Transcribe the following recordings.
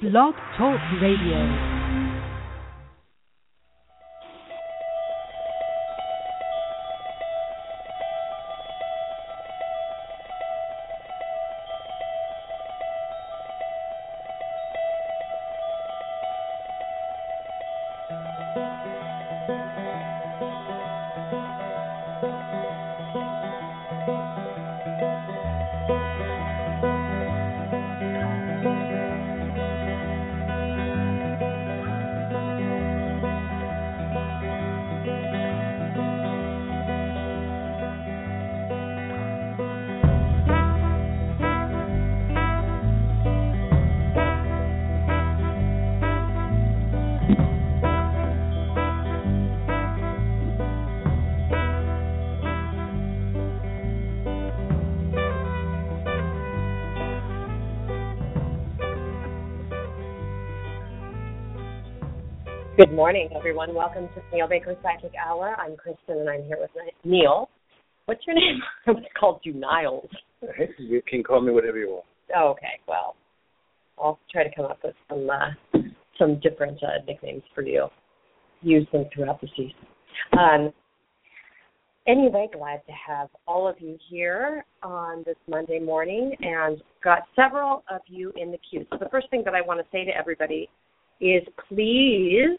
Blog Talk Radio. Good morning, everyone. Welcome to Neil Baker Psychic Hour. I'm Kristen, and I'm here with Neil. What's your name? I was called you Niles. You can call me whatever you want. Oh, okay, well, I'll try to come up with some different nicknames for you. Use them throughout the season. Anyway, glad to have all of you here on this Monday morning, and got several of you in the queue. So the first thing that I want to say to everybody is please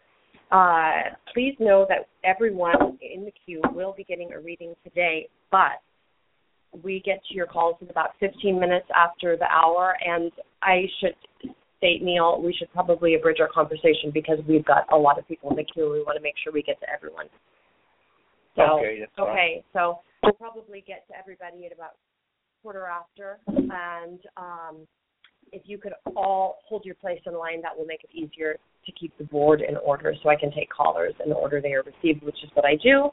know that everyone in the queue will be getting a reading today, but we get to your calls in about 15 minutes after the hour, and I should state, Neil, we should probably abridge our conversation because we've got a lot of people in the queue. We want to make sure we get to everyone. So, okay, so we'll probably get to everybody at about quarter after, and if you could all hold your place in line, that will make it easier to keep the board in order so I can take callers in the order they are received, which is what I do.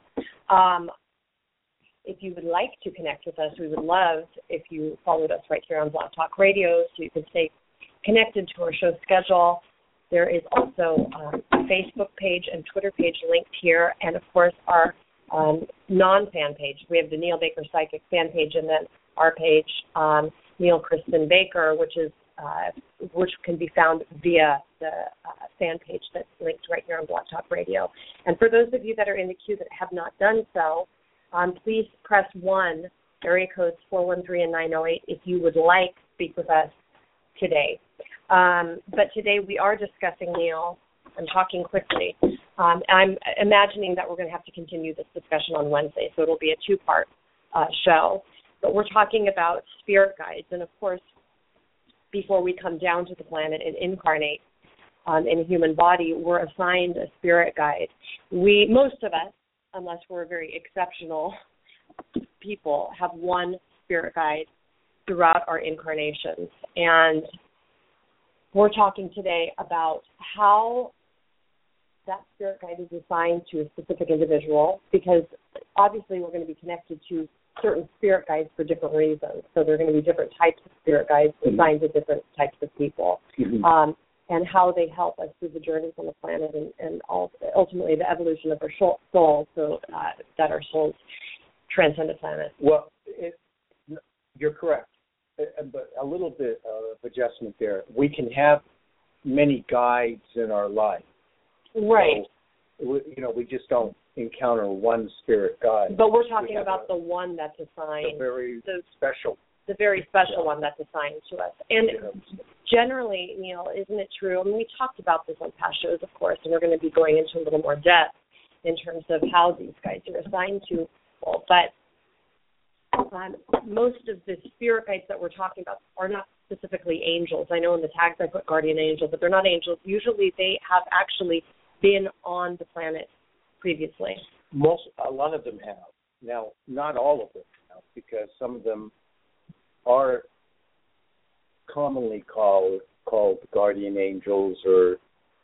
If you would like to connect with us, we would love if you followed us right here on Blog Talk Radio so you can stay connected to our show schedule. There is also a Facebook page and Twitter page linked here, and, of course, our non-fan page. We have the Neil Baker Psychic fan page, and then our page, Neil Kristen Baker, which can be found via the fan page that's linked right here on Blog Talk Radio. And for those of you that are in the queue that have not done so, please press 1, area codes 413 and 908, if you would like to speak with us today. But today we are discussing, Neil, I'm talking quickly. I'm imagining that we're going to have to continue this discussion on Wednesday, so it'll be a two-part show. But we're talking about spirit guides, and of course, before we come down to the planet and incarnate in a human body, we're assigned a spirit guide. Most of us, unless we're very exceptional people, have one spirit guide throughout our incarnations. And we're talking today about how that spirit guide is assigned to a specific individual, because obviously we're going to be connected to certain spirit guides for different reasons. So there are going to be different types of spirit guides assigned to different types of people, and how they help us through the journeys on the planet and ultimately the evolution of our soul, so that our souls transcend the planet. Well, you're correct, but a little bit of adjustment there. We can have many guides in our life. Right. So, we just don't encounter one spirit guide. But we're talking about the one that's assigned. The very special one that's assigned to us. And generally, Neil, isn't it true? I mean, we talked about this on past shows, of course, and we're going to be going into a little more depth in terms of how these guides are assigned to people. But most of the spirit guides that we're talking about are not specifically angels. I know in the tags I put guardian angel, but they're not angels. Usually they have actually been on the planet previously. A lot of them have. Now, not all of them have, because some of them are commonly called guardian angels or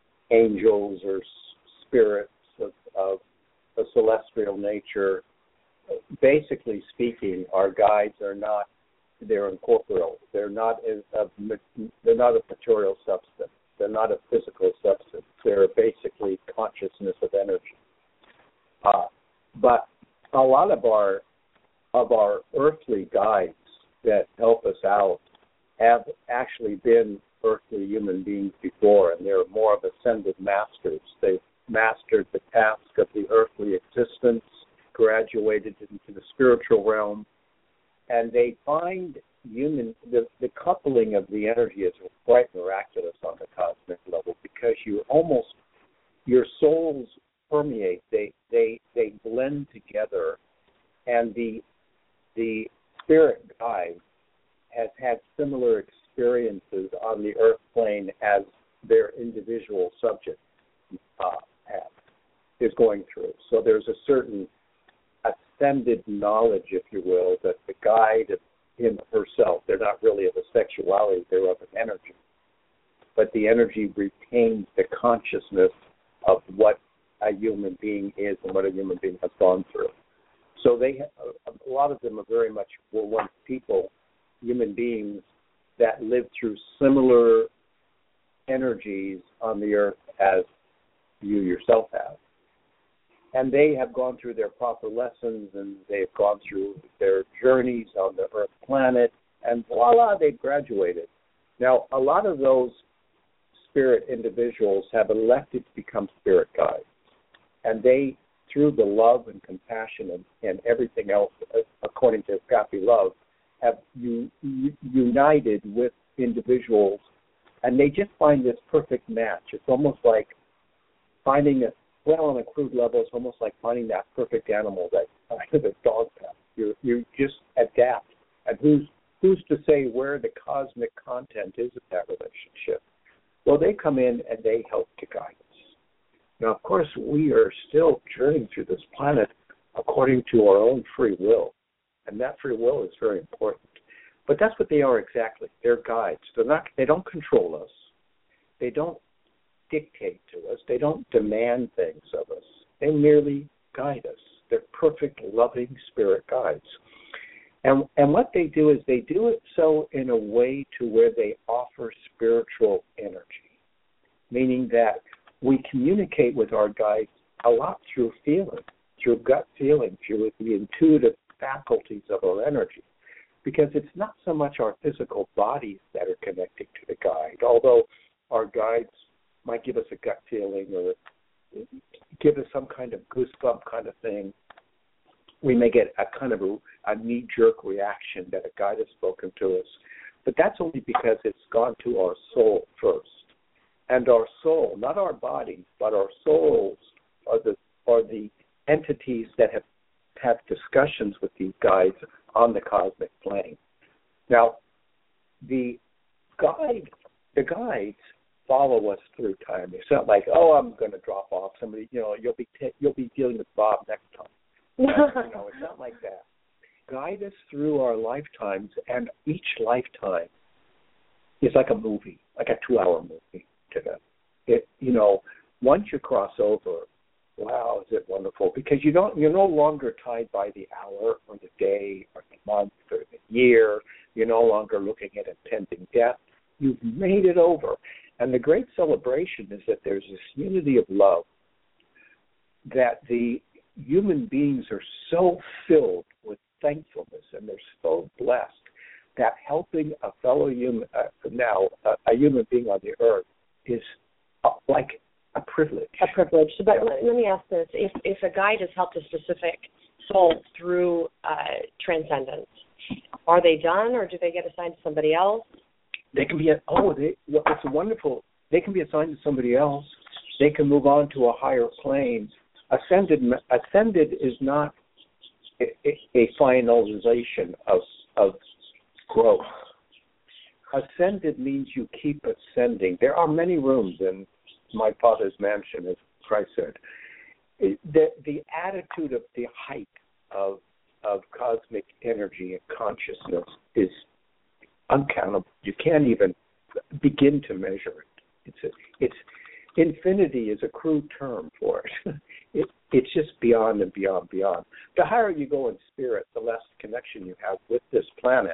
spirits of a celestial nature. Basically speaking, our guides are not, they're incorporeal. They're not a material substance. They're not a physical substance. They're basically consciousness of energy. But a lot of our earthly guides that help us out have actually been earthly human beings before, and they're more of ascended masters. They've mastered the task of the earthly existence, graduated into the spiritual realm, and they find the coupling of the energy is quite miraculous on the cosmic level, because your souls permeate, they blend together, and the spirit guide has had similar experiences on the earth plane as their individual subject is going through. So there's a certain ascended knowledge, if you will, that the guide of him herself, they're not really of a sexuality, they're of an energy. But the energy retains the consciousness of what a human being is and what a human being has gone through. So a lot of them were once people, human beings that lived through similar energies on the earth as you yourself have. And they have gone through their proper lessons, and they've gone through their journeys on the earth planet, and voila, they've graduated. Now, a lot of those spirit individuals have elected to become spirit guides. And they, through the love and compassion and everything else, according to agape love, have united with individuals, and they just find this perfect match. It's almost like finding on a crude level, it's almost like finding that perfect animal that the dog path. You just adapt. And who's to say where the cosmic content is of that relationship? Well, they come in and they help to guide us. Now, of course, we are still journeying through this planet according to our own free will. And that free will is very important. But that's what they are exactly. They're guides. They don't control us. They don't dictate to us. They don't demand things of us. They merely guide us. They're perfect, loving spirit guides. And what they do is they do it so in a way to where they offer spiritual energy, meaning that we communicate with our guides a lot through feeling, through gut feeling, through the intuitive faculties of our energy, because it's not so much our physical bodies that are connecting to the guide, although our guides might give us a gut feeling or give us some kind of goosebump kind of thing. We may get a kind of a knee-jerk reaction that a guide has spoken to us, but that's only because it's gone to our soul first. And our soul, not our bodies, but our souls are the entities that have discussions with these guides on the cosmic plane. Now, the guides follow us through time. It's not like, I'm going to drop off somebody. You'll be dealing with Bob next time. It's not like that. Guide us through our lifetimes, and each lifetime is like a movie, like a 2-hour movie to them. Once you cross over, wow, is it wonderful? Because you're no longer tied by the hour or the day or the month or the year. You're no longer looking at impending death. You've made it over. And the great celebration is that there's this unity of love, that the human beings are so filled with thankfulness and they're so blessed that helping a fellow human, a human being on the earth, is like a privilege. A privilege. But let me ask this. If a guide has helped a specific soul through transcendence, are they done, or do they get assigned to somebody else? They can be, it's wonderful. They can be assigned to somebody else. They can move on to a higher plane. Ascended is not a finalization of growth. Ascended means you keep ascending. There are many rooms in my Father's mansion, as Christ said. The attitude of the height of cosmic energy and consciousness is uncountable. You can't even begin to measure it. It's infinity is a crude term for it. It's just beyond and beyond, beyond. The higher you go in spirit, the less connection you have with this planet.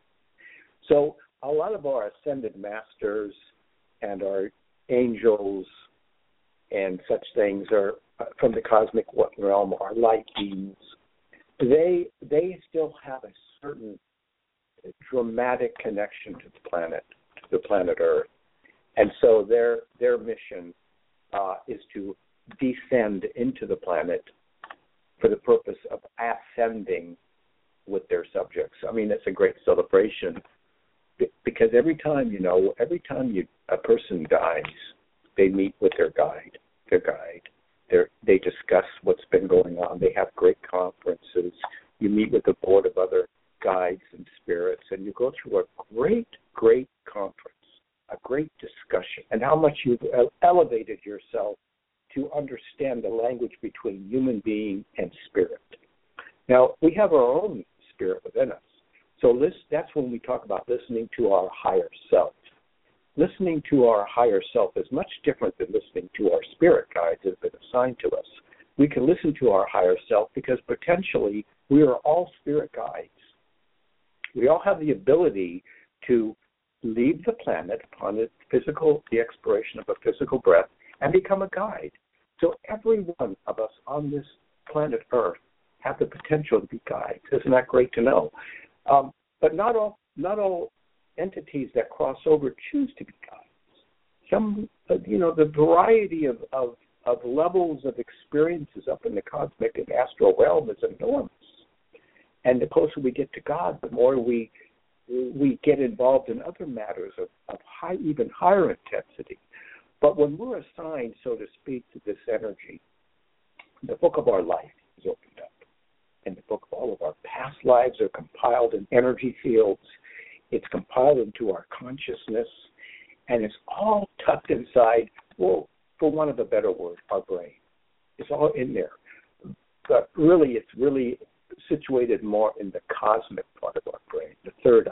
So a lot of our ascended masters and our angels and such things are from the cosmic realm, are light beings. They still have a certain dramatic connection to the planet, to the planet Earth. And so their mission is to descend into the planet for the purpose of ascending with their subjects. I mean, it's a great celebration because every time a person dies, they meet with their guide. They discuss what's been going on. They have great conferences. You meet with a board of other guides and spirits, and you go through a great conference, a great discussion, and how much you've elevated yourself to understand the language between human being and spirit. Now, we have our own spirit within us. So that's when we talk about listening to our higher self. Listening to our higher self is much different than listening to our spirit guides that have been assigned to us. We can listen to our higher self because potentially we are all spirit guides. We all have the ability to leave the planet upon the expiration of a physical breath and become a guide. So every one of us on this planet Earth have the potential to be guides. Isn't that great to know? But not all entities that cross over choose to be guides. Some, the variety of levels of experiences up in the cosmic and astral realm is enormous. And the closer we get to God, the more we get involved in other matters of even higher intensity. But when we're assigned, so to speak, to this energy, the book of our life is opened up. And the book of all of our past lives are compiled in energy fields. It's compiled into our consciousness. And it's all tucked inside, well, for want of a better word, our brain. It's all in there. But really, it's really situated more in the cosmic part of our brain, the third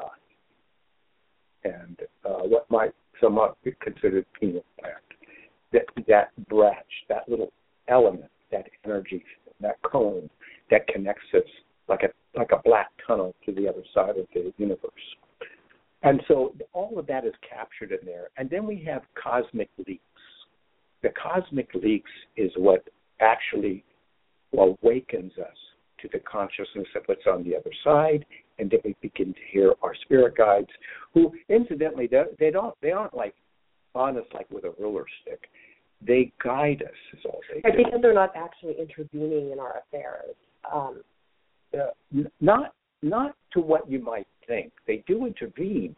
eye, and what might somewhat be considered pineal gland. That branch, that little element, that energy, that cone that connects us like a black tunnel to the other side of the universe. And so all of that is captured in there. And then we have cosmic leaks. The cosmic leaks is what actually awakens us to the consciousness of what's on the other side, and then we begin to hear our spirit guides, who incidentally they aren't like on us like with a ruler stick. They guide us is all they do. Because they're not actually intervening in our affairs. Not to what you might think. They do intervene,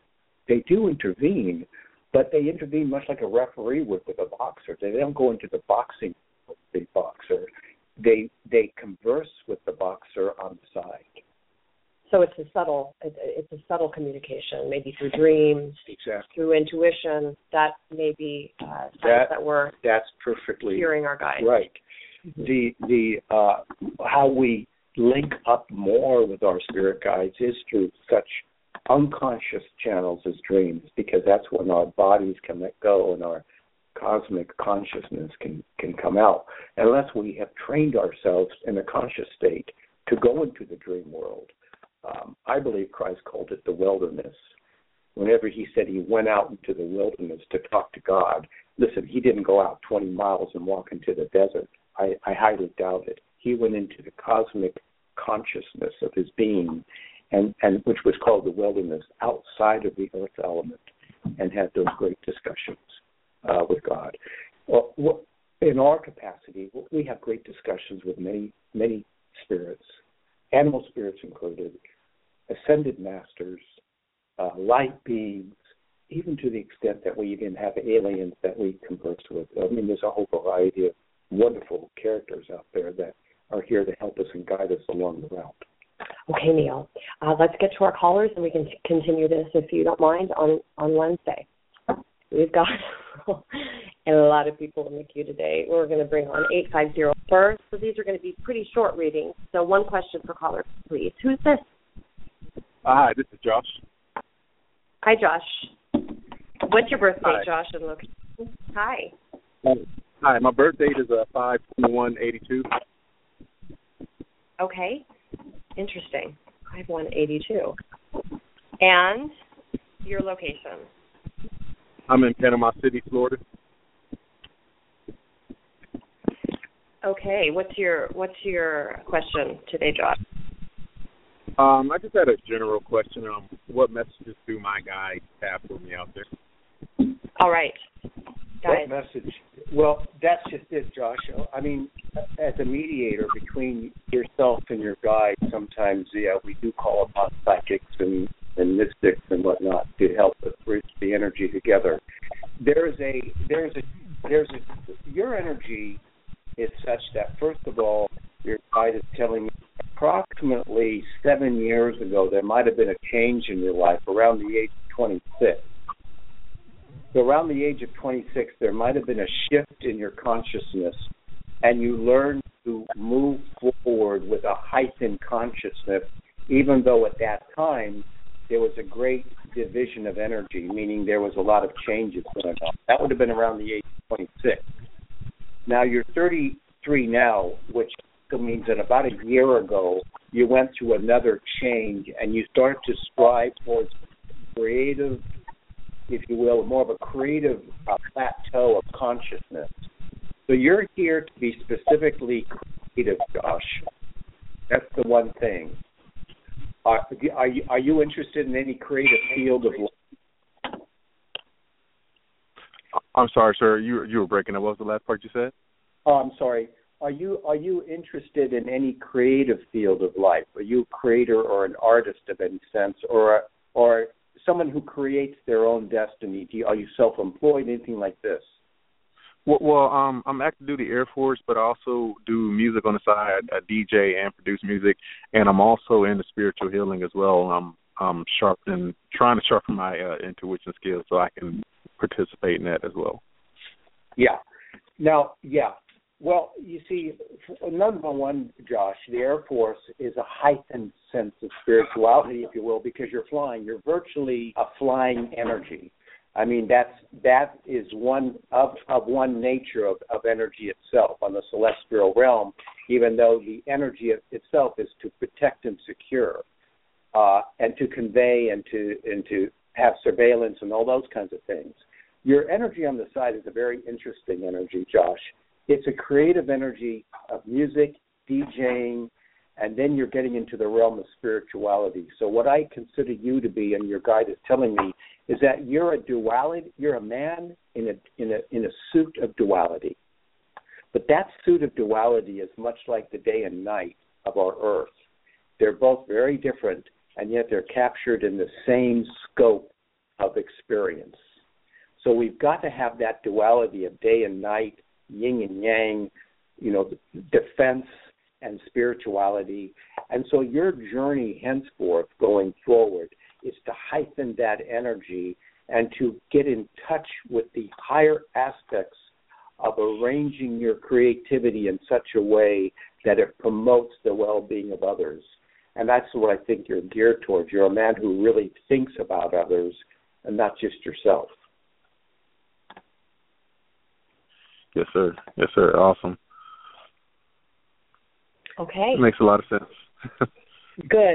but they intervene much like a referee would with a boxer. They don't go into the boxing with the boxer. They converse with the boxer on the side. So it's a subtle communication, maybe through dreams, exactly, through intuition. That may be signs that we're that's perfectly hearing our guides. Right. Mm-hmm. How we link up more with our spirit guides is through such unconscious channels as dreams, because that's when our bodies can let go and our cosmic consciousness can come out, unless we have trained ourselves in a conscious state to go into the dream world. I believe Christ called it the wilderness. Whenever he said he went out into the wilderness to talk to God, listen, he didn't go out 20 miles and walk into the desert. I highly doubt it. He went into the cosmic consciousness of his being, and which was called the wilderness, outside of the earth element, and had those great discussions with God. Well, in our capacity, we have great discussions with many spirits, animal spirits included, ascended masters, light beings, even to the extent that we even have aliens that we converse with. I mean, there's a whole variety of wonderful characters out there that are here to help us and guide us along the route. Okay, Neil. Let's get to our callers, and we can continue this, if you don't mind, on Wednesday. We've got a lot of people in the queue today. We're going to bring on 850 first. So these are going to be pretty short readings. So one question per caller, please. Who's this? Hi, this is Josh. Hi, Josh. What's your birthday, Hi. Josh, and location? Hi. Hi, my birth date is 5/21/82. Okay. Interesting. 5/1/82. And your location? I'm in Panama City, Florida. Okay. What's your question today, Josh? I just had a general question. What messages do my guides have for me out there? All right. What message? Well, that's just it, Josh. I mean, as a mediator between yourself and your guide, sometimes, we do call upon psychics and mystics and whatnot to help us bridge the energy together. Your energy is such that, first of all, your guide is telling me approximately 7 years ago there might have been a change in your life around the age of 26. So around the age of 26, there might have been a shift in your consciousness, and you learned to move forward with a heightened consciousness, even though at that time there was a great division of energy, meaning there was a lot of changes going on. That would have been around the age of 26. Now you're 33 now, which means that about a year ago you went through another change, and you start to strive towards creative, if you will, more of a creative plateau of consciousness. So you're here to be specifically creative, Josh. That's the one thing. Are you interested in any creative field of life? I'm sorry, sir. You were breaking up. What was the last part you said? Oh, I'm sorry. Are you interested in any creative field of life? Are you a creator or an artist of any sense, or someone who creates their own destiny? Are you self-employed, anything like this? Well, I'm active duty Air Force, but I also do music on the side. I DJ and produce music, and I'm also into spiritual healing as well. I'm trying to sharpen my intuition skills so I can participate in that as well. Yeah. Now, yeah. Well, you see, number one, Josh, the Air Force is a heightened sense of spirituality, if you will, because you're flying. You're virtually a flying energy. I mean, that is one of one nature of energy itself on the celestial realm, even though the energy itself is to protect and secure, and to convey and to have surveillance and all those kinds of things. Your energy on the side is a very interesting energy, Josh. It's a creative energy of music, DJing, and then you're getting into the realm of spirituality. So what I consider you to be, and your guide is telling me, is that you're a duality. You're a man in a suit of duality. But that suit of duality is much like the day and night of our Earth. They're both very different, and yet they're captured in the same scope of experience. So we've got to have that duality of day and night, yin and yang, defense and spirituality. And so your journey henceforth going forward is to heighten that energy and to get in touch with the higher aspects of arranging your creativity in such a way that it promotes the well-being of others. And that's what I think you're geared towards. You're a man who really thinks about others and not just yourself. Yes, sir. Yes, sir. Awesome. Okay. It makes a lot of sense. Good.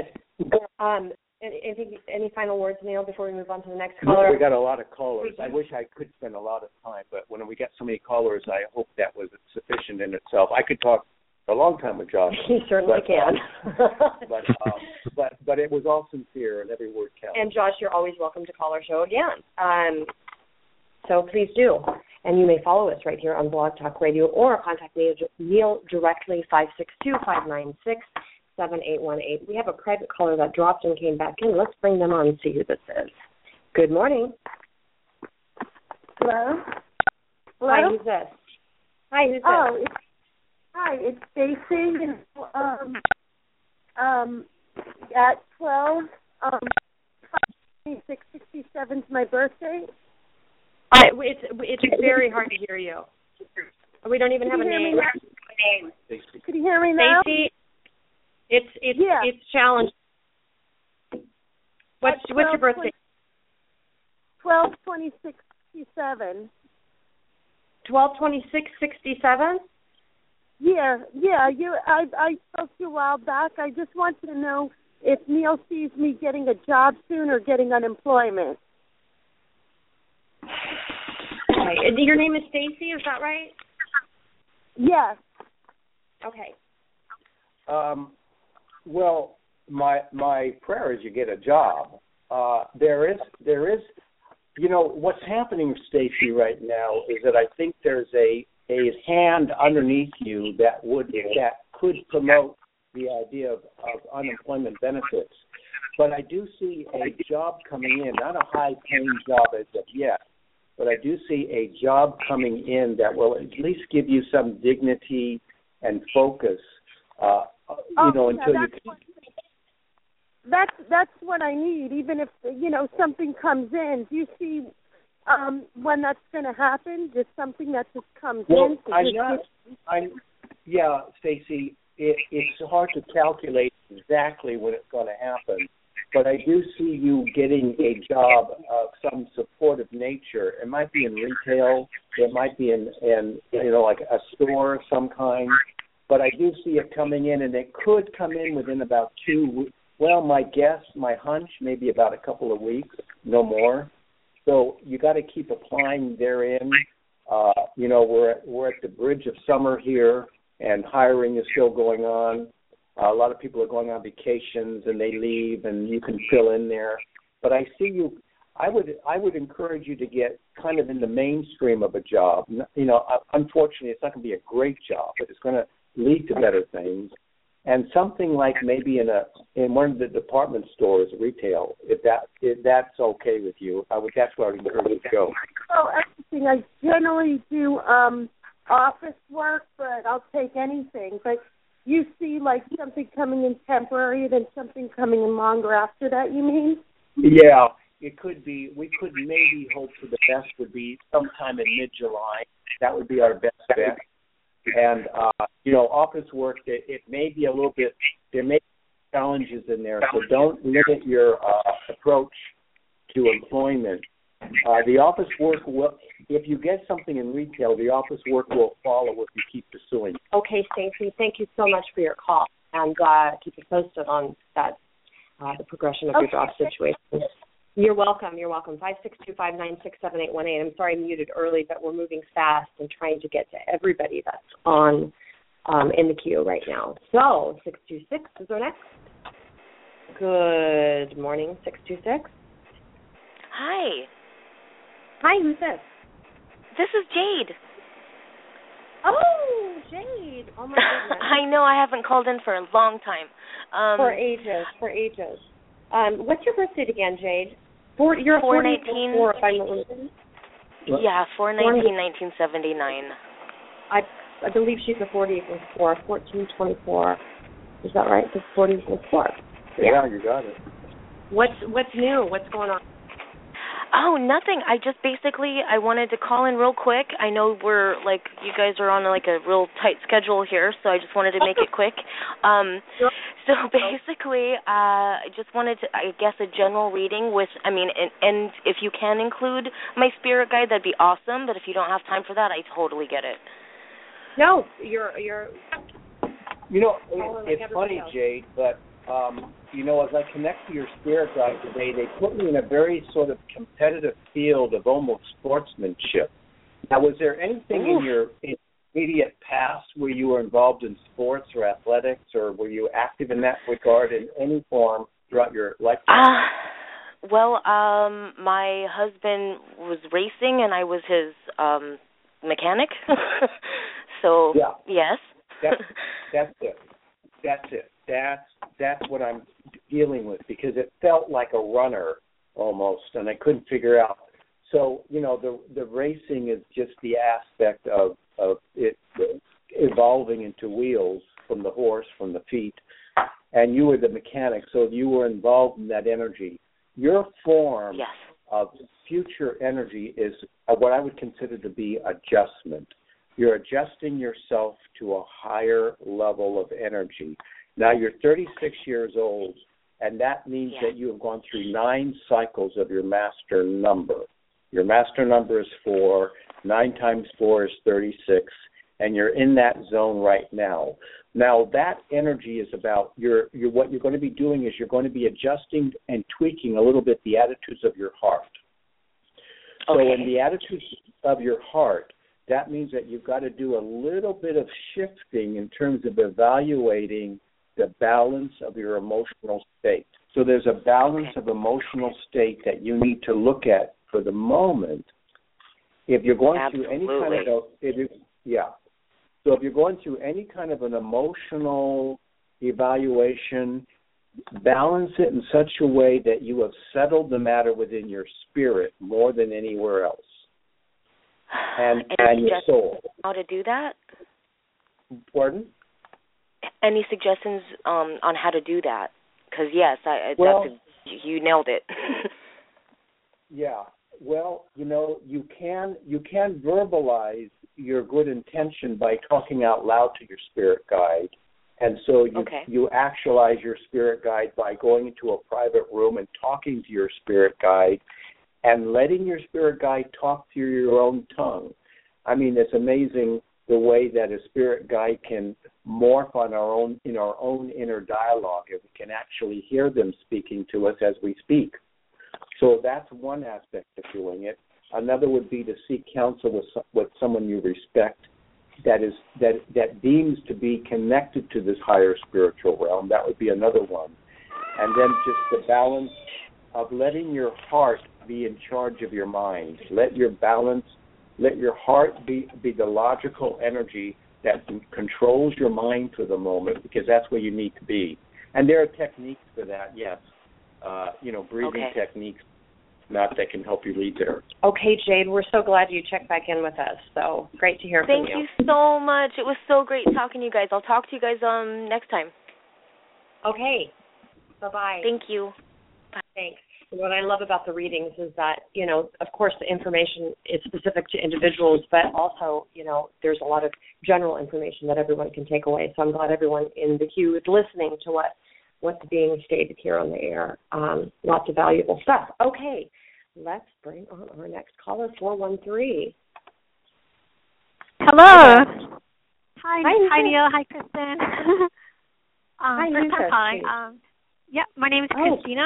Any final words, Neil, before we move on to the next caller? We got a lot of callers. I wish I could spend a lot of time, but when we get so many callers, I hope that was sufficient in itself. I could talk a long time with Josh. You certainly can. but it was all sincere, and every word counts. And Josh, you're always welcome to call our show again. So please do. And you may follow us right here on Blog Talk Radio or contact Neil directly, 562-596-7818. We have a private caller that dropped and came back in. Let's bring them on and see who this is. Good morning. Hello? Hello? Hi, who's this? Hi, who's this? It's Stacy. At 12, 2667 is my birthday. It's very hard to hear you. We don't even have a name. Could you hear me now? Stacy, it's challenging. What's your birthday? 12/26/67. 12/26/67? Yeah. I spoke to you a while back. I just wanted to know if Neil sees me getting a job soon or getting unemployment. Okay. Your name is Stacy, is that right? Yes. Okay. Well, my prayer is you get a job. There is what's happening, Stacy, right now is that I think there's a hand underneath you that could promote the idea of unemployment benefits. But I do see a job coming in, not a high-paying job as of yet, but I do see a job coming in that will at least give you some dignity and focus, until you. That's what I need. Even if something comes in, do you see when that's going to happen? Just something that just comes in. Yeah, Stacy. It's hard to calculate exactly when it's going to happen, but I do see you getting a job of some supportive nature. It might be in retail. It might be in like a store of some kind. But I do see it coming in, and it could come in within about 2 weeks. Well, my hunch, maybe about a couple of weeks, no more. So you got to keep applying therein. We're at the bridge of summer here, and hiring is still going on. A lot of people are going on vacations, and they leave, and you can fill in there. But I see you. I would encourage you to get kind of in the mainstream of a job. Unfortunately, it's not going to be a great job, but it's going to lead to better things. And something like maybe in one of the department stores, retail, if that's okay with you, that's where I would encourage you to go. Oh, everything. I generally do office work, but I'll take anything. But you see, like something coming in temporary, then something coming in longer after that. You mean? Yeah, it could be. We could maybe hope for the best would be sometime in mid-July. That would be our best bet. And, office work, it may be a little bit, there may be challenges in there, so don't limit your approach to employment. The office work will, if you get something in retail, the office work will follow if you keep pursuing. Okay, Stacey, thank you so much for your call, and keep us posted on that, the progression of your job situation. You're welcome. 562-596-7818. I'm sorry I muted early, but we're moving fast and trying to get to everybody that's on in the queue right now. So 626 is our next. Good morning, 626. Hi. Hi, who's this? This is Jade. Oh, Jade. Oh, my goodness. I know I haven't called in for a long time. For ages. What's your birth date again, Jade? You're 4/19. 44, if I'm not mistaken. Yeah, 4/19/1979. I believe she's a 44, 14/24. Is that right? It's 44. Yeah, you got it. What's new? What's going on? Oh, nothing. I just I wanted to call in real quick. I know you guys are on a real tight schedule here, so I just wanted to make it quick. So basically, I just wanted to, I guess, a general reading and if you can include my spirit guide, that'd be awesome, but if you don't have time for that, I totally get it. No, you're it's funny, Jade, but as I connect to your spirit guide today, they put me in a very sort of competitive field of almost sportsmanship. Now, was there anything in your immediate past where you were involved in sports or athletics, or were you active in that regard in any form throughout your lifetime? My husband was racing, and I was his mechanic. So, yeah. Yes. That's it. That's what I'm dealing with, because it felt like a runner almost, and I couldn't figure out. So, the racing is just the aspect of it evolving into wheels from the horse, from the feet, and you were the mechanic, so you were involved in that energy. Your form of future energy is what I would consider to be adjustment. You're adjusting yourself to a higher level of energy. Now, you're 36 years old, and that means that you have gone through 9 cycles of your master number. Your master number is 4. 9 times 4 is 36, and you're in that zone right now. Now, that energy is about what you're going to be doing is you're going to be adjusting and tweaking a little bit the attitudes of your heart. So in the attitudes of your heart, that means that you've got to do a little bit of shifting in terms of evaluating the balance of your emotional state. So there's a balance of emotional state that you need to look at for the moment, if you're going through any kind of so if you're going through any kind of an emotional evaluation, balance it in such a way that you have settled the matter within your spirit more than anywhere else, and your soul. How to do that? Pardon? Any suggestions on how to do that? Because yes, you nailed it. Yeah. Well, you can verbalize your good intention by talking out loud to your spirit guide. And so you actualize your spirit guide by going into a private room and talking to your spirit guide and letting your spirit guide talk through your own tongue. I mean, it's amazing the way that a spirit guide can morph in our own inner dialogue, and we can actually hear them speaking to us as we speak. So that's one aspect of doing it. Another would be to seek counsel with someone you respect that deems to be connected to this higher spiritual realm. That would be another one. And then just the balance of letting your heart be in charge of your mind. Let your heart be the logical energy that controls your mind for the moment, because that's where you need to be. And there are techniques for that, yes. Breathing techniques that can help you lead there. Okay, Jade, we're so glad you checked back in with us. So great to hear from you. Thank you so much. It was so great talking to you guys. I'll talk to you guys next time. Okay. Bye-bye. Thank you. Bye. Thanks. What I love about the readings is that, of course, the information is specific to individuals, but also, there's a lot of general information that everyone can take away. So I'm glad everyone in the queue is listening to what's being stated here on the air. Lots of valuable stuff. Okay, let's bring on our next caller, 413. Hello. Hi, Neil. Neil. Hi, Kristen. Hi, first time calling. My name is Christina.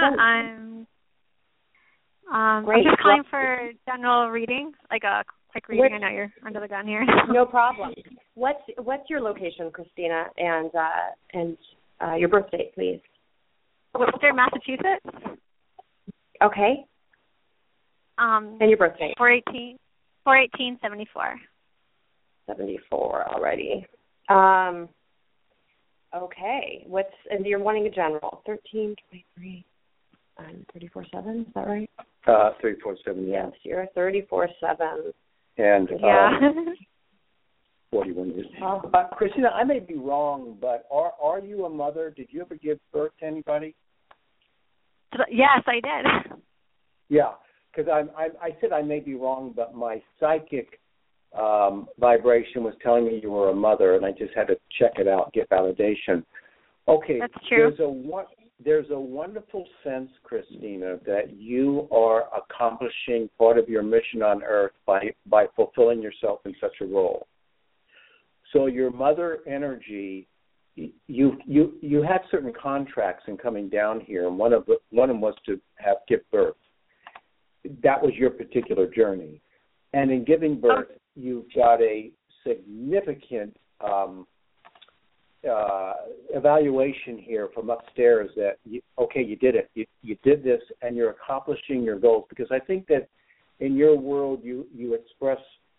I'm just calling for general reading, like a quick reading. I know you're under the gun here. No problem. What's your location, Christina, and your birth date, please? Worcester, Massachusetts. Okay. And your birth date? 4/18/74. 74 already. Okay. And you're wanting a general? 13, 23, 34/7. Is that right? 34/7. Yes, you're 34/7. And 41 years. Christina, I may be wrong, but are you a mother? Did you ever give birth to anybody? Yes, I did. Yeah, because I said I may be wrong, but my psychic vibration was telling me you were a mother, and I just had to check it out, get validation. Okay, that's true. There's a wonderful sense, Christina, that you are accomplishing part of your mission on Earth by fulfilling yourself in such a role. So your mother energy, you had certain contracts in coming down here, and one of them was to give birth. That was your particular journey, and in giving birth, you've got a significant evaluation here from upstairs that you did it. You did this, and you're accomplishing your goals. Because I think that in your world, you express.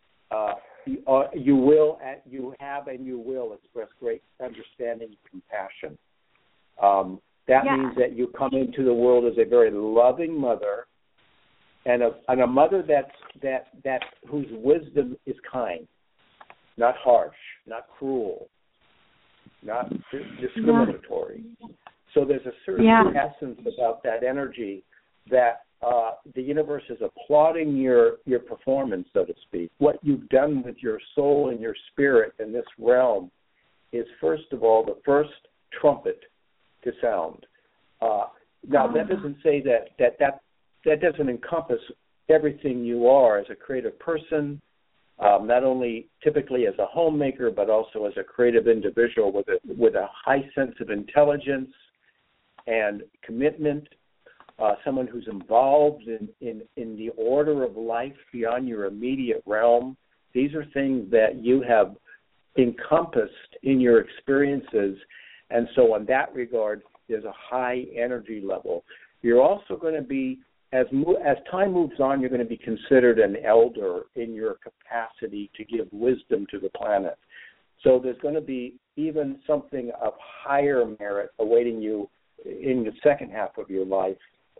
You have and you will express great understanding and compassion. That means that you come into the world as a very loving mother, and a mother that whose wisdom is kind, not harsh, not cruel, not discriminatory. So there's a certain essence about that energy that the universe is applauding your performance, so to speak. What you've done with your soul and your spirit in this realm is, first of all, the first trumpet to sound. Now, that doesn't say that doesn't encompass everything you are as a creative person, not only typically as a homemaker, but also as a creative individual with a high sense of intelligence and commitment. Someone who's involved in the order of life beyond your immediate realm. These are things that you have encompassed in your experiences, and so in that regard, there's a high energy level. You're also going to be as time moves on, you're going to be considered an elder in your capacity to give wisdom to the planet. So there's going to be even something of higher merit awaiting you in the second half of your life.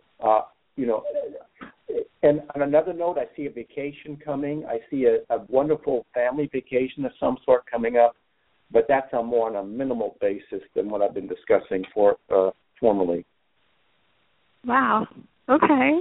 And on another note, I see a vacation coming. I see a wonderful family vacation of some sort coming up, but that's more on a minimal basis than what I've been discussing formally. Wow. Okay.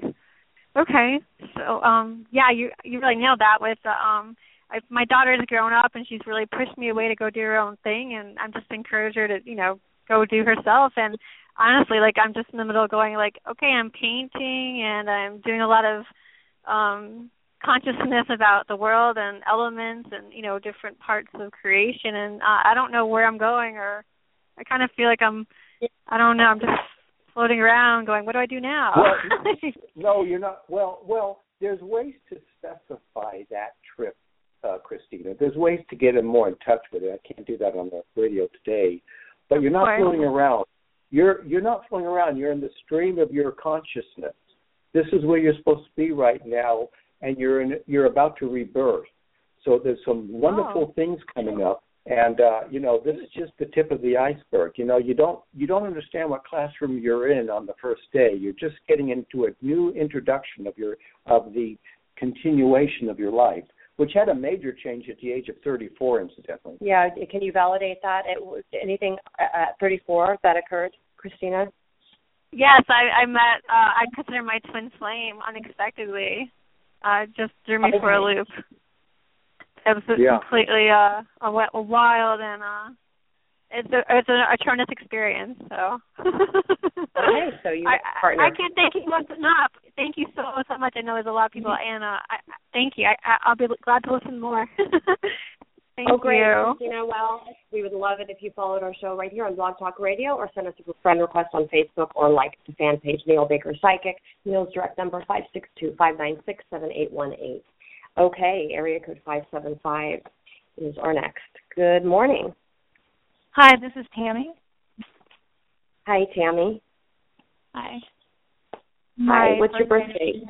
So, you really nailed that with my daughter's grown up and she's really pushed me away to go do her own thing, and I'm just encouraged her to, go do herself. And honestly, I'm just in the middle going okay, I'm painting and I'm doing a lot of consciousness about the world and elements and, different parts of creation. And I don't know where I'm going, or I kind of feel like I'm just floating around going, what do I do now? Well, no, you're not. Well, there's ways to specify that trip, Christina. There's ways to get more in touch with it. I can't do that on the radio today. But you're not floating around. You're not floating around. You're in the stream of your consciousness. This is where you're supposed to be right now, and you're about to rebirth. So there's some wonderful things coming up. And this is just the tip of the iceberg. You don't understand what classroom you're in on the first day. You're just getting into a new introduction of the continuation of your life, which had a major change at the age of 34, incidentally. Yeah, can you validate that? Anything at 34 that occurred, Christina? Yes, I met. I consider my twin flame unexpectedly. Just threw me for a loop. It was completely wild, and it's a tremendous experience. So, okay, so you partner. I can't thank you enough. Thank you so much. I know there's a lot of people, and thank you. I'll be glad to listen more. Thank you. Great, Christina. Well, we would love it if you followed our show right here on Blog Talk Radio, or send us a friend request on Facebook, or like the fan page, Neil Baker Psychic. Neil's direct number 562-596-7818. Okay, area code 575 is our next. Good morning. Hi, this is Tammy. Hi, Tammy. Hi. Hi, what's your birth date?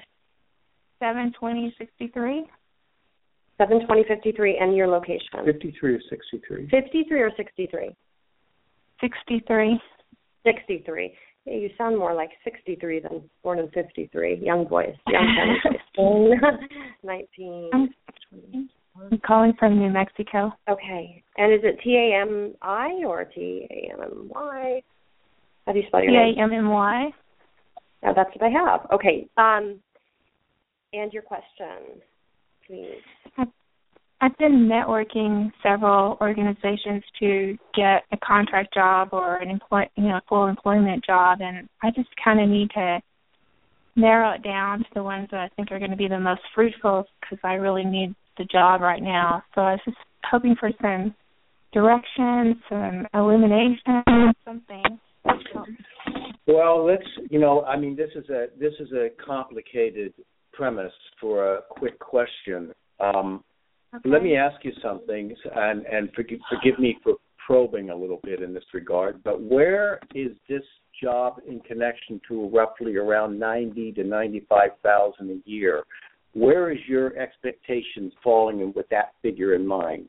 7/20/63. 7/20/53, and your location? 53 or 63. 53 or 63? 63. 63. Yeah, you sound more like 63 than born in 53. Young boys. Young boys. 19. I'm calling from New Mexico. Okay. And is it T-A-M-I or T-A-M-M-Y? How do you spell your name? T-A-M-M-Y. Oh, that's what I have. Okay. And your question, please. I've been networking several organizations to get a contract job or an full employment job, and I just kind of need to narrow it down to the ones that I think are going to be the most fruitful, because I really need the job right now. So I was just hoping for some direction, some illumination, something. Well, this is a complicated premise for a quick question. Okay. Let me ask you something, and forgive me for probing a little bit in this regard, but where is this job in connection to roughly around $90,000 to $95,000 a year? Where is your expectations falling in with that figure in mind?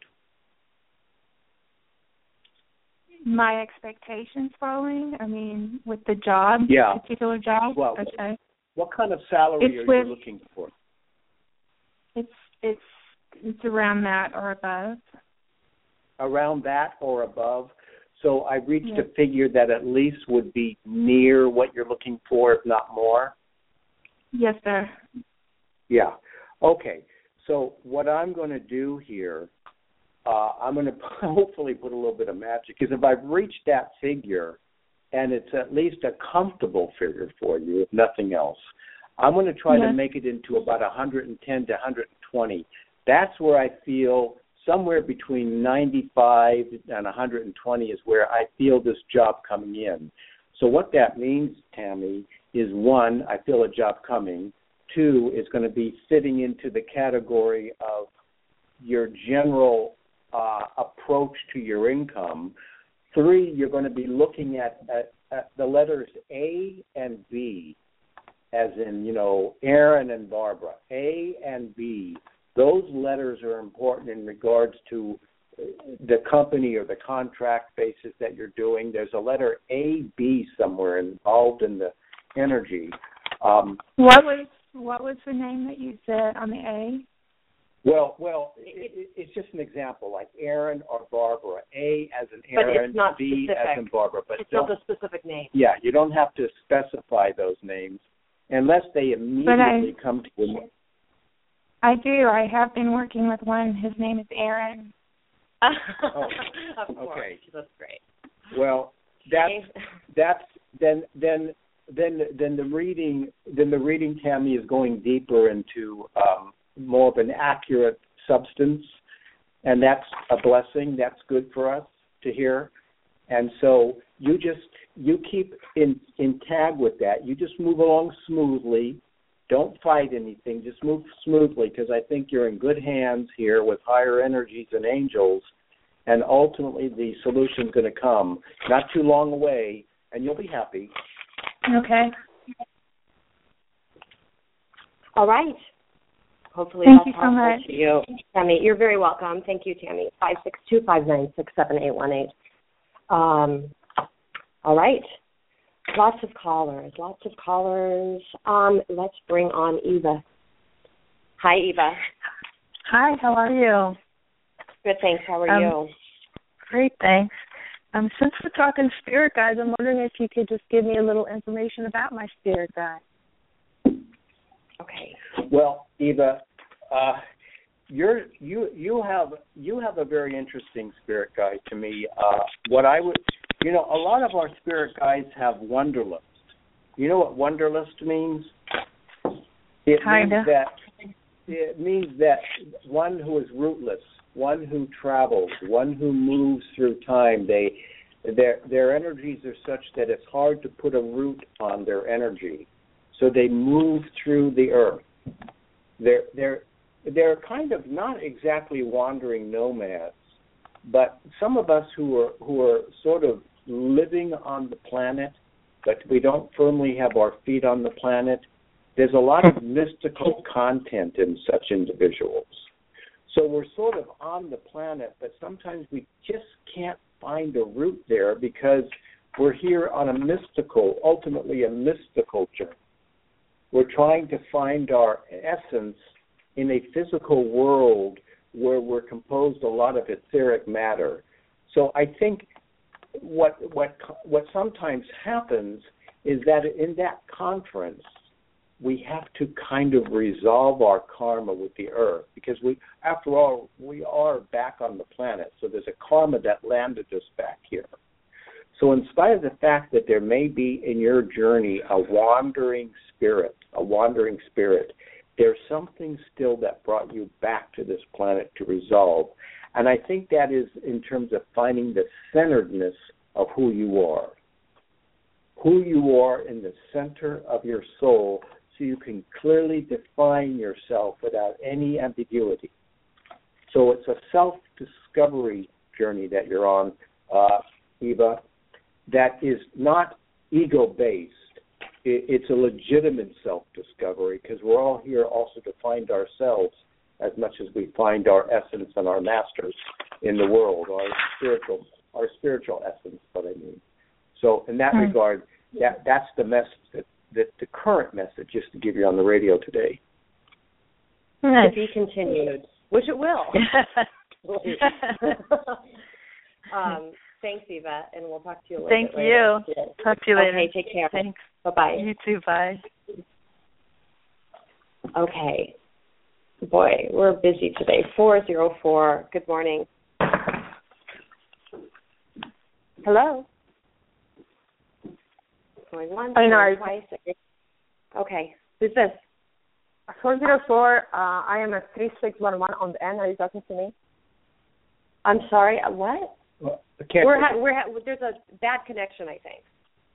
My expectations falling? I mean, with the job, particular job? Well, okay. What kind of salary are you looking for? It's around that or above. Around that or above. So I reached a figure that at least would be near what you're looking for, if not more? Yes, sir. Yeah. Okay. So what I'm going to do here, I'm going to hopefully put a little bit of magic, because if I've reached that figure and it's at least a comfortable figure for you, if nothing else, I'm going to try to make it into about 110 to 120. That's where I feel somewhere between 95 and 120 is where I feel this job coming in. So what that means, Tammy, is one, I feel a job coming. Two, it's going to be fitting into the category of your general approach to your income. Three, you're going to be looking at the letters A and B. as in, Aaron and Barbara. A and B, those letters are important in regards to the company or the contract basis that you're doing. There's a letter A, B somewhere involved in the energy. What was the name that you said on the A? Well, it's just an example, like Aaron or Barbara. A as in Aaron, but it's not B specific. as in Barbara. But it's not a specific name. Yeah, you don't have to specify those names unless they immediately come to you. I do. I have been working with one. His name is Aaron. Of course. Okay. That's great. Well, then the reading, Tammy, is going deeper into more of an accurate substance, and that's a blessing. That's good for us to hear. And so you keep in tag with that. You just move along smoothly. Don't fight anything. Just move smoothly, because I think you're in good hands here with higher energies and angels, and ultimately the solution's going to come not too long away, and you'll be happy. Okay. All right. Hopefully Thank that's you so much. To you. Tammy, you're very welcome. Thank you, Tammy. 562-596-7818. All right. Lots of callers. Let's bring on Eva. Hi, Eva. Hi, how are you? Good, thanks. How are you? Great, thanks. Since we're talking spirit guides, I'm wondering if you could just give me a little information about my spirit guide. Okay. Well, Eva, you have a very interesting spirit guide to me. A lot of our spirit guides have wanderlust. You know what wanderlust means? It means that one who is rootless, one who travels, one who moves through time. Their energies are such that it's hard to put a root on their energy. So they move through the earth. They're kind of not exactly wandering nomads, but some of us who are sort of living on the planet, but we don't firmly have our feet on the planet, there's a lot of mystical content in such individuals. So we're sort of on the planet, but sometimes we just can't find a root there because we're here on ultimately a mystical journey. We're trying to find our essence in a physical world where we're composed a lot of etheric matter. So I think what sometimes happens is that in that conference, we have to kind of resolve our karma with the earth, because after all, we are back on the planet. So there's a karma that landed us back here. So in spite of the fact that there may be in your journey a wandering spirit, there's something still that brought you back to this planet to resolve. And I think that is in terms of finding the centeredness of who you are in the center of your soul, so you can clearly define yourself without any ambiguity. So it's a self-discovery journey that you're on, Eva, that is not ego-based. It's a legitimate self-discovery, because we're all here also to find ourselves as much as we find our essence and our masters in the world, our spiritual essence, what I mean. So in that regard, that's the message, the current message, just to give you on the radio today. To be continued, which it will. Thanks, Eva, and we'll talk to you later. Thank you. Talk to you later. Okay, take care. Thanks. Bye-bye. You too, bye. Okay. Boy, we're busy today. 404. Good morning. Hello. Going once, going twice. Okay. Who's this? 404. I am a 3611 on the end. Are you talking to me? I'm sorry. What? Well, there's a bad connection, I think.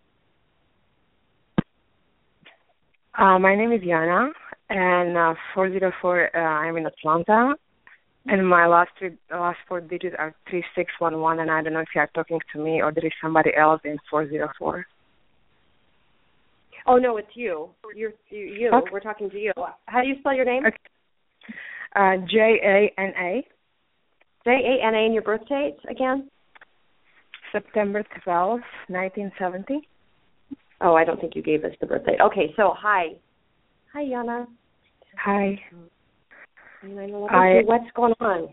My name is Yana, and 404. I'm in Atlanta, and my last four digits are 3611. And I don't know if you are talking to me or there is somebody else in 404. Oh, no, it's you. You. Okay. We're talking to you. How do you spell your name? Okay. Jana. Jana, and your birth date again? September 12th, 1970. Oh, I don't think you gave us the birth date. Okay, so hi. Hi, Yana. Hi. What's going on?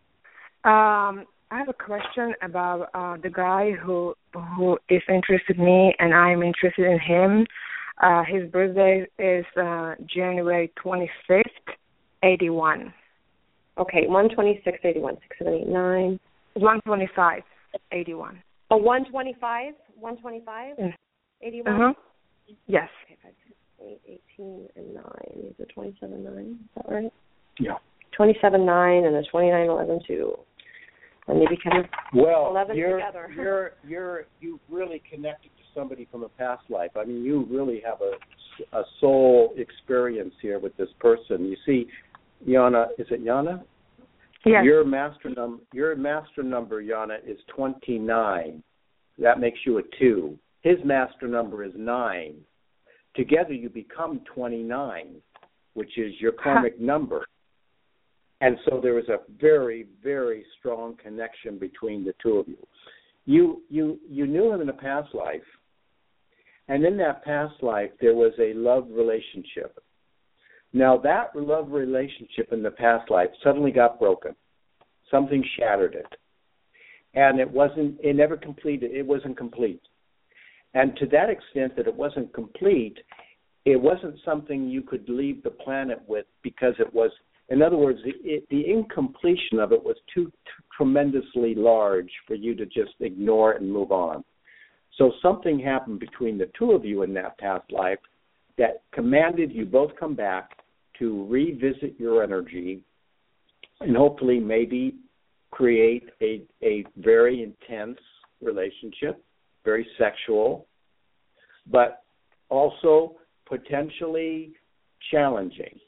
I have a question about the guy who is interested in me, and I'm interested in him. His birthday is January 25th, 81. Okay, 126, 81, 6, 7, 8, 9. 125, 81. Oh, 125? 125? 81? Uh-huh. Yes. Okay, 5, 6, 8, 18, and 9. Is it 27, 9? Is that right? Yeah. 27, 9, and the 29, 11, 2. And maybe kind of 11 together. You've really connected to somebody from a past life. I mean, you really have a soul experience here with this person. You see, Yana, is it Yana? Yes. Your master number, Yana, is 29. That makes you a 2. His master number is 9. Together you become 29, which is your karmic number. And so there is a very, very strong connection between the two of you. You knew him in a past life, and in that past life there was a love relationship. Now that love relationship in the past life suddenly got broken. Something shattered it. And it wasn't complete. And to that extent that it wasn't complete, it wasn't something you could leave the planet with because it was, in other words, the incompletion of it was too tremendously large for you to just ignore it and move on. So something happened between the two of you in that past life that commanded you both come back to revisit your energy and hopefully maybe create a very intense relationship, very sexual, but also potentially challenging.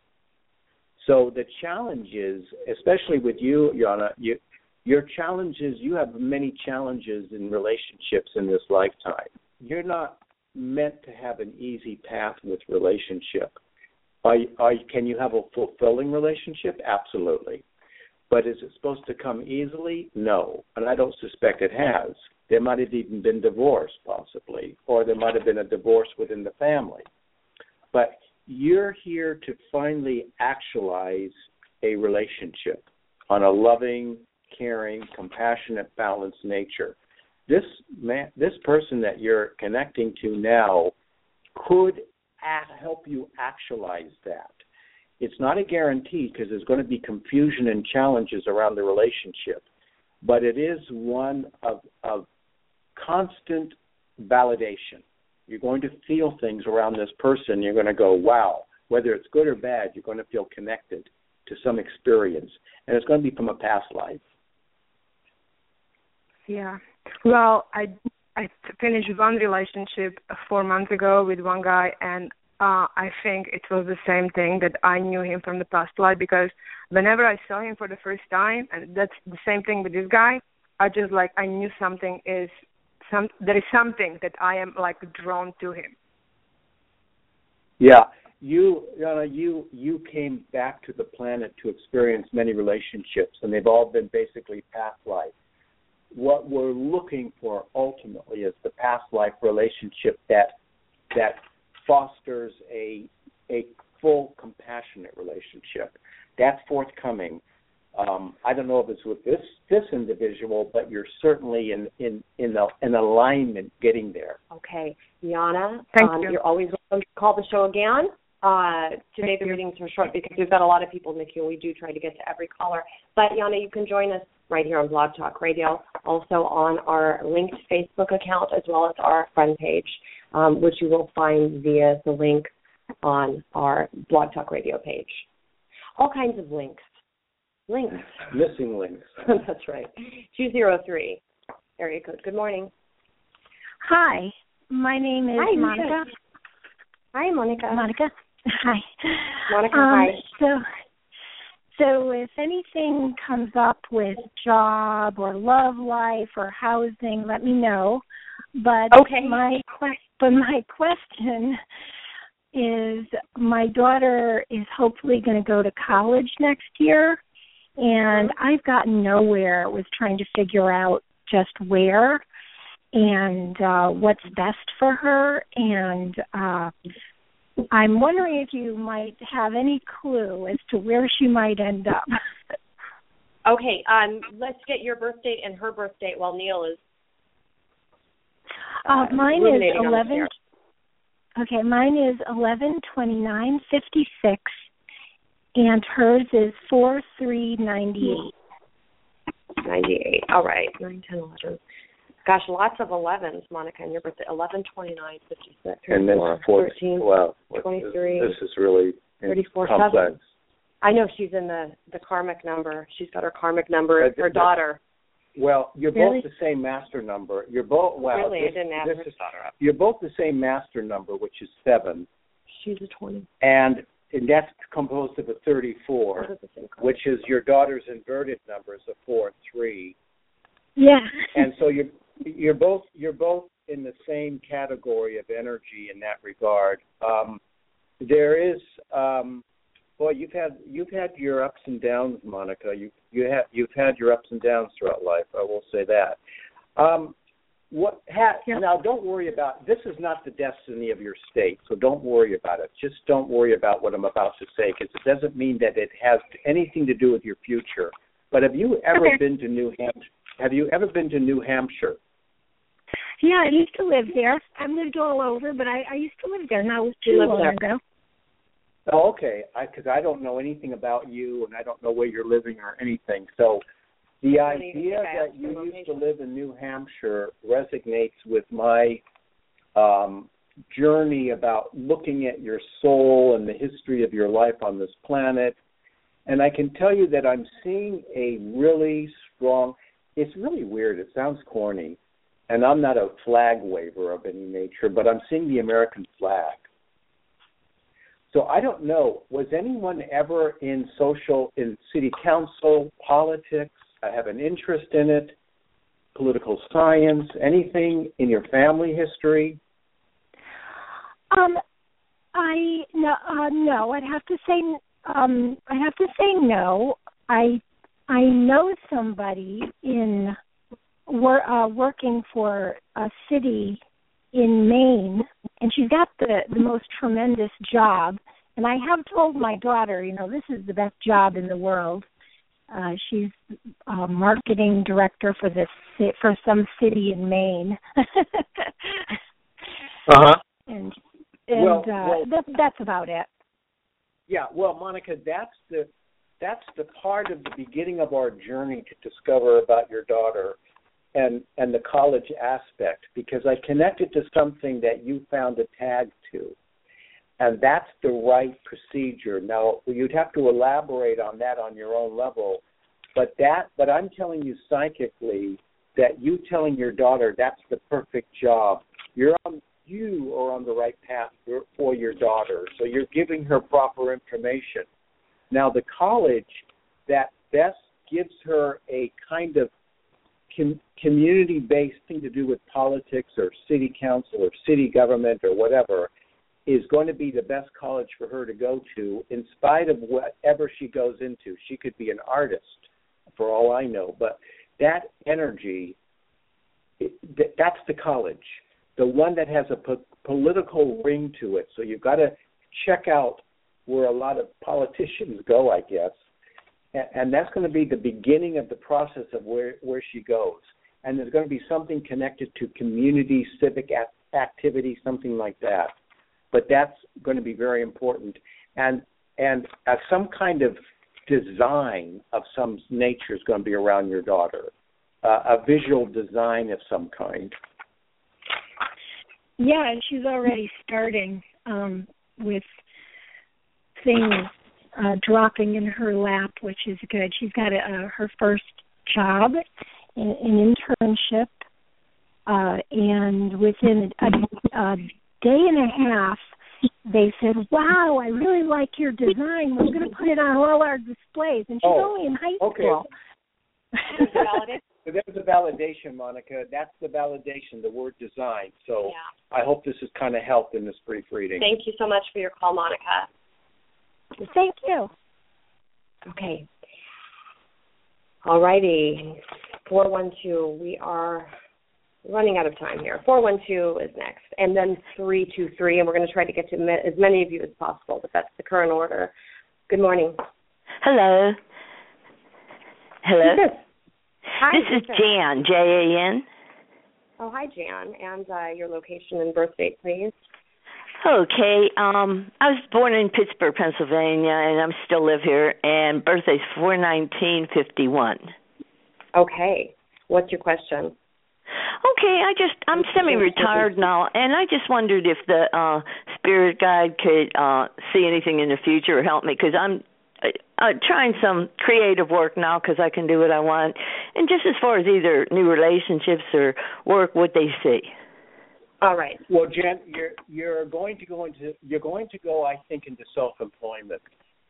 So the challenges, especially with you, Yana, your challenges, you have many challenges in relationships in this lifetime. You're not meant to have an easy path with relationship. Can you have a fulfilling relationship? Absolutely. But is it supposed to come easily? No. And I don't suspect it has. There might have even been divorce, possibly, or there might have been a divorce within the family. But you're here to finally actualize a relationship on a loving, caring, compassionate, balanced nature. This person that you're connecting to now could help you actualize that. It's not a guarantee because there's going to be confusion and challenges around the relationship, but it is one of constant validation. You're going to feel things around this person. You're going to go, wow. Whether it's good or bad, you're going to feel connected to some experience, and it's going to be from a past life. Yeah. Well, I finished one relationship 4 months ago with one guy, and I think it was the same thing, that I knew him from the past life, because whenever I saw him for the first time, and that's the same thing with this guy, I knew there is something that I am drawn to him. Yeah. You came back to the planet to experience many relationships, and they've all been basically past life. What we're looking for ultimately is the past life relationship that fosters a full compassionate relationship. That's forthcoming. I don't know if it's with this individual, but you're certainly in alignment getting there. Okay. Yana, Thank you. You're always welcome to call the show again. Today the readings are short because we've got a lot of people in the queue. We do try to get to every caller. But, Yana, you can join us right here on Blog Talk Radio, also on our linked Facebook account, as well as our friend page, which you will find via the link on our Blog Talk Radio page. All kinds of links. Missing links. That's right. 203, area code. Good morning. Hi. My name is Monica. Hi, Monica. Hi. Monica, hi. So if anything comes up with job or love life or housing, let me know. But okay. My But my question is, my daughter is hopefully going to go to college next year, and I've gotten nowhere with trying to figure out just where and what's best for her. And I'm wondering if you might have any clue as to where she might end up. Okay, let's get your birth date and her birth date while Neil is mine is 11. Okay, mine is 11/29/56, and hers is 4/3/98. 98. All right, 9, 10, 11. Gosh, lots of 11s, Monica, and your birthday. 11/29/56. And then 13, well, 23. This is really 34, complex. 7. I know she's in the karmic number. She's got her karmic number. Her daughter. Well, you're Really? both the same master number. You're both Really? I didn't add her daughter up. You're both the same master number, which is 7, She's a 20. and that's composed of a 34, Those are the same which is your daughter's inverted numbers of 4 and 3. Yeah. And so you're both in the same category of energy in that regard. There is well, you've had your ups and downs, Monica. You've had your ups and downs throughout life. I will say that. Now, don't worry about. This is not the destiny of your state, so don't worry about it. Just don't worry about what I'm about to say, because it doesn't mean that it has anything to do with your future. But have you ever been to New Hampshire? Have you ever been to New Hampshire? Yeah, I used to live there. I've lived all over, but I used to live there, and I was too long ago. Oh, okay. Because I don't know anything about you, and I don't know where you're living or anything. So the idea that you used to live in New Hampshire resonates with my journey about looking at your soul and the history of your life on this planet. And I can tell you that I'm seeing a really strong, it's really weird, it sounds corny, and I'm not a flag waver of any nature, but I'm seeing the American flag. So I don't know, was anyone ever in city council, politics, have an interest in it, political science, anything in your family history? No. I'd have to say no. I know somebody in working for a city in Maine, and she's got the most tremendous job. And I have told my daughter, this is the best job in the world. She's marketing director for some city in Maine. And that's about it. Yeah, well, Monica, that's the part of the beginning of our journey to discover about your daughter and the college aspect, because I connected to something that you found a tag to, and that's the right procedure. Now, you'd have to elaborate on that on your own level, but I'm telling you psychically that you telling your daughter that's the perfect job. You are on the right path for your daughter, so you're giving her proper information. Now, the college that best gives her a kind of community-based thing to do with politics or city council or city government or whatever is going to be the best college for her to go to, in spite of whatever she goes into. She could be an artist, for all I know, but that energy, that's the college, the one that has a political ring to it. So you've got to check out where a lot of politicians go, I guess. And that's going to be the beginning of the process of where she goes. And there's going to be something connected to community, civic activity, something like that. But that's going to be very important. And some kind of design of some nature is going to be around your daughter, a visual design of some kind. Yeah, and she's already starting with things dropping in her lap, which is good. She's got her first job, an internship, and within a day and a half, they said, "Wow, I really like your design. We're going to put it on all our displays." And she's only in high school. there's a validation, Monica. That's the validation, the word design. So I hope this has kind of helped in this brief reading. Thank you so much for your call, Monica. Thank you. Okay. All righty. 412. We are running out of time here. 412 is next, and then 323, and we're going to try to get to as many of you as possible, but that's the current order. Good morning. Hello. Hello. Who's this? Hi, this is Jan, Jan. Oh, hi, Jan, and your location and birth date, please. Okay. I was born in Pittsburgh, Pennsylvania, and I still live here, and birthday's 4/19/51. Okay. What's your question? Okay, I'm semi-retired now, and I just wondered if the spirit guide could see anything in the future or help me, because I'm trying some creative work now because I can do what I want, and just as far as either new relationships or work, what they see. All right. Well, Jen, you're going to go, I think, into self-employment.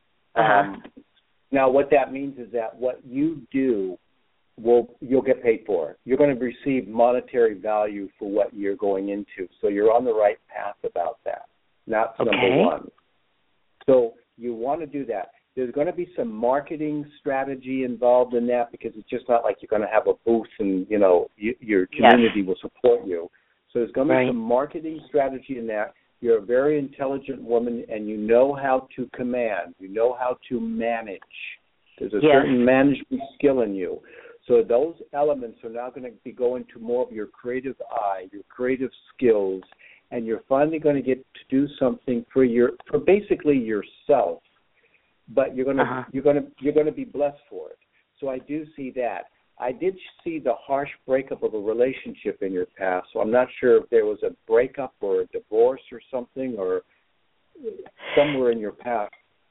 Now, what that means is that what you do, you'll get paid for it. You're going to receive monetary value for what you're going into. So you're on the right path about that. That's number one. So you want to do that. There's going to be some marketing strategy involved in that, because it's just not like you're going to have a booth and, your community will support you. So there's going to be some marketing strategy in that. You're a very intelligent woman, and you know how to command. You know how to manage. There's a certain management skill in you. So those elements are now going to be going to more of your creative eye, your creative skills, and you're finally going to get to do something for basically yourself. But you're going to be blessed for it. So I do see that. I did see the harsh breakup of a relationship in your past. So I'm not sure if there was a breakup or a divorce or something, or somewhere in your past.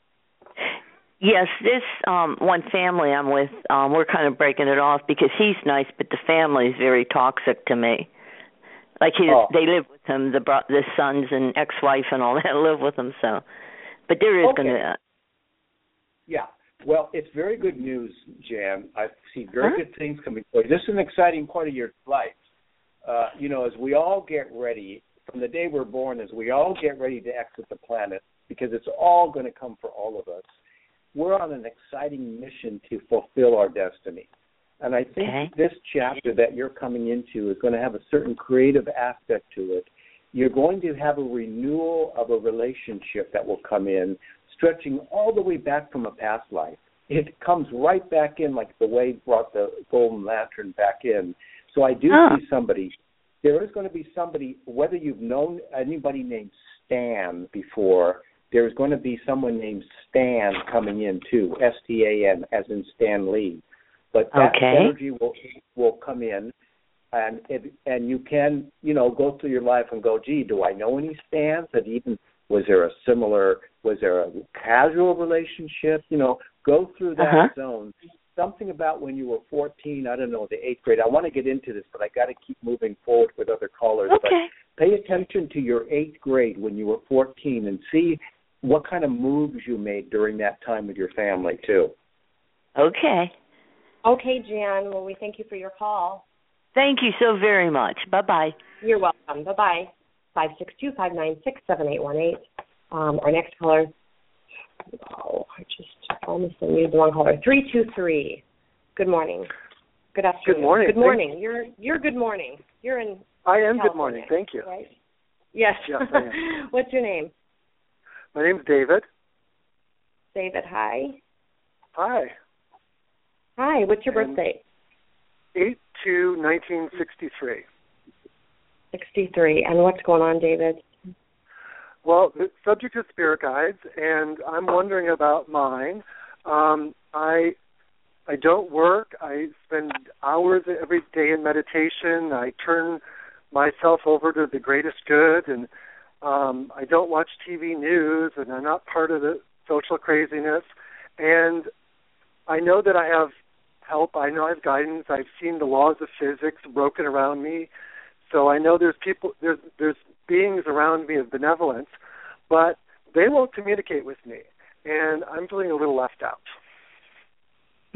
Yes, this one family I'm with, we're kind of breaking it off because he's nice, but the family is very toxic to me. Like they live with him, the sons and ex-wife and all that live with him. So, but there is going to. Yeah. Well, it's very good news, Jan. I see very good things coming for you. This is an exciting part of your life. As we all get ready, from the day we're born, as we all get ready to exit the planet, because it's all going to come for all of us, we're on an exciting mission to fulfill our destiny. And I think this chapter that you're coming into is going to have a certain creative aspect to it. You're going to have a renewal of a relationship that will come in, stretching all the way back from a past life. It comes right back in, like the Wade brought the golden lantern back in. So I do see somebody. There is going to be somebody, whether you've known anybody named Stan before, there's going to be someone named Stan coming in too, S-T-A-N, as in Stan Lee. But that energy will come in, and you can, go through your life and go, gee, do I know any Stans? Was there a casual relationship? Go through that zone. Something about when you were 14, I don't know, the 8th grade. I want to get into this, but I got to keep moving forward with other callers. But pay attention to your 8th grade when you were 14 and see what kind of moves you made during that time with your family, too. Okay. Okay, Jan. Well, we thank you for your call. Thank you so very much. Bye-bye. You're welcome. Bye-bye. 562-596-7818. Our next caller. Oh, I just almost muted the wrong caller. 323. Good morning. Good afternoon. Good morning. Good morning. You're good morning. You're in. I am California, good morning. Thank you. Right? Yes. Yes, I am. What's your name? My name's David. David. Hi. Hi. Hi. What's your birth date? 8/2/1963. 63. And what's going on, David? Well, the subject is spirit guides, and I'm wondering about mine. I don't work. I spend hours every day in meditation. I turn myself over to the greatest good, and I don't watch TV news, and I'm not part of the social craziness. And I know that I have help. I know I have guidance. I've seen the laws of physics broken around me. So I know there's beings around me of benevolence, but they won't communicate with me, and I'm feeling a little left out.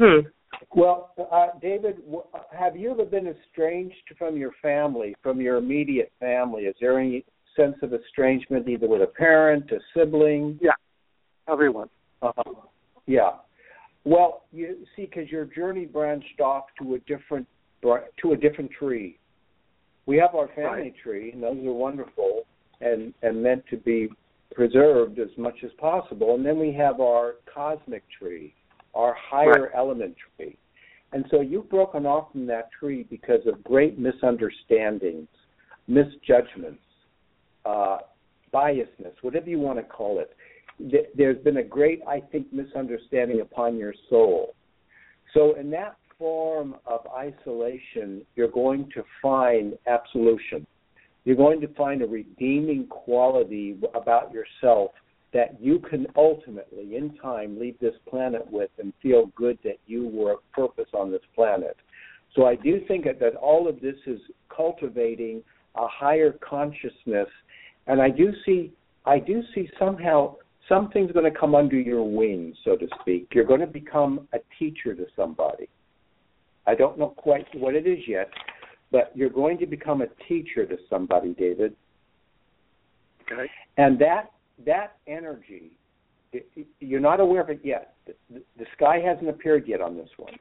Well, David, have you ever been estranged from your family, from your immediate family? Is there any sense of estrangement either with a parent, a sibling? Yeah, everyone. Yeah. Well, you see, because your journey branched off to a different tree. We have our family tree, and those are wonderful and meant to be preserved as much as possible. And then we have our cosmic tree, our higher element tree. And so you've broken off from that tree because of great misunderstandings, misjudgments, biasness, whatever you want to call it. There's been a great, I think, misunderstanding upon your soul. So in that form of isolation, you're going to find absolution. You're going to find a redeeming quality about yourself that you can ultimately, in time, leave this planet with and feel good that you were of purpose on this planet. So I do think that all of this is cultivating a higher consciousness, and I do see somehow something's going to come under your wings, so to speak. You're going to become a teacher to somebody. I don't know quite what it is yet, but you're going to become a teacher to somebody, David. Okay. And that energy, you're not aware of it yet. The sky hasn't appeared yet on this one.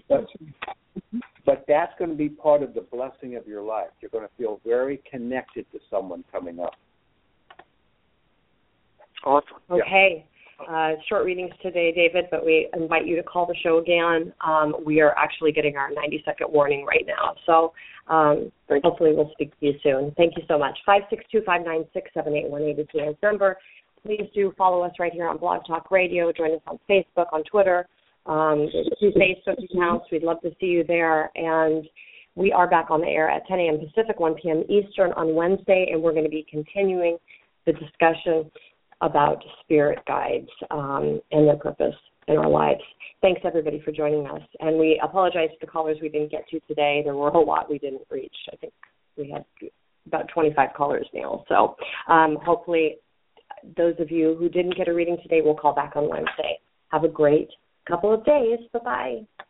But that's going to be part of the blessing of your life. You're going to feel very connected to someone coming up. Awesome. Okay. Short readings today, David, but we invite you to call the show again. We are actually getting our 90-second warning right now. So hopefully we'll speak to you soon. Thank you so much. 562-596-7818 is Leanne's number. Please do follow us right here on Blog Talk Radio. Join us on Facebook, on Twitter. There's 2 Facebook accounts. We'd love to see you there. And we are back on the air at 10 a.m. Pacific, 1 p.m. Eastern on Wednesday, and we're going to be continuing the discussion about spirit guides and their purpose in our lives. Thanks, everybody, for joining us. And we apologize to the callers we didn't get to today. There were a lot we didn't reach. I think we had about 25 callers now. So hopefully those of you who didn't get a reading today will call back on Wednesday. Have a great couple of days. Bye-bye.